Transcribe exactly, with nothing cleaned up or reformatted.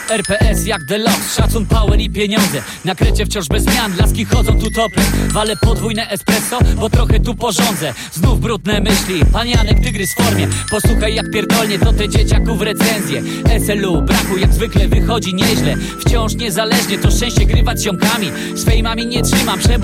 R P S jak deluxe, szacun, power i pieniądze. Na krecie wciąż bez zmian, laski chodzą tu topem. Walę podwójne espresso, bo trochę tu porządzę. Znów brudne myśli, pan Janek tygrys w formie. Posłuchaj jak pierdolnie to te dzieciaków recenzje. S L U braku jak zwykle wychodzi nieźle. Wciąż niezależnie to szczęście grywać z ziomkami. Swej mami nie trzymam,